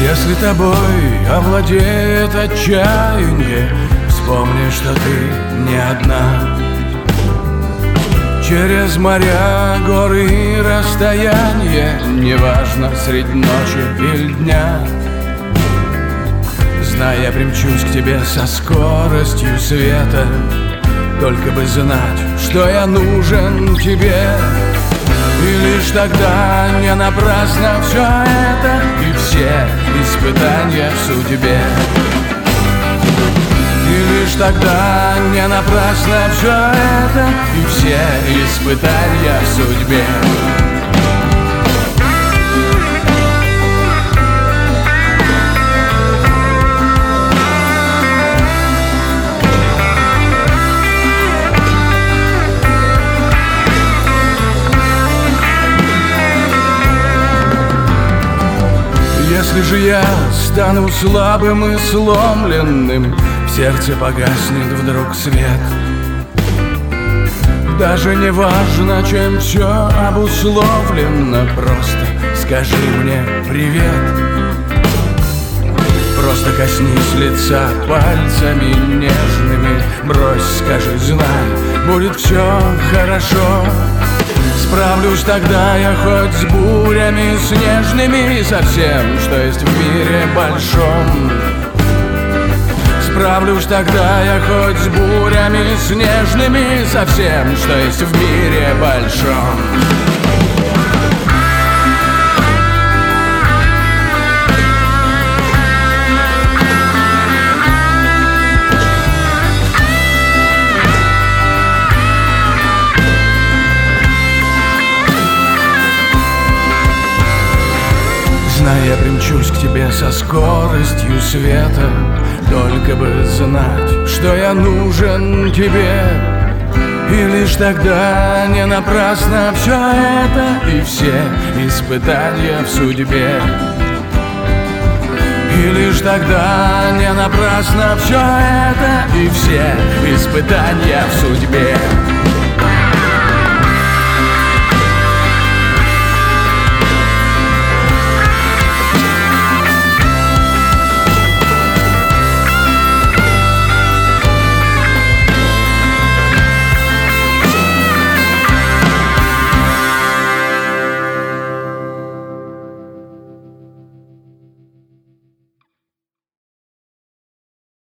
Если тобой овладеет отчаяние, вспомни, что ты не одна. Через моря, горы и расстояния, неважно, средь ночи или дня, знай, я примчусь к тебе со скоростью света, только бы знать, что я нужен тебе. И лишь тогда не напрасно все это и все испытания в судьбе. И лишь тогда не напрасно все это и все испытания в судьбе. Если же я стану слабым и сломленным, в сердце погаснет вдруг свет. Даже не важно, чем все обусловлено, просто скажи мне привет. Просто коснись лица пальцами нежными, брось, скажи, знай, будет все хорошо. Справлюсь тогда я хоть с бурями снежными, со всем, что есть в мире большом. Справлюсь тогда я хоть с бурями снежными, со всем, что есть в мире большом. Знай, я примчусь к тебе со скоростью света, только бы знать, что я нужен тебе. И лишь тогда не напрасно все это и все испытания в судьбе. И лишь тогда не напрасно все это и все испытания в судьбе.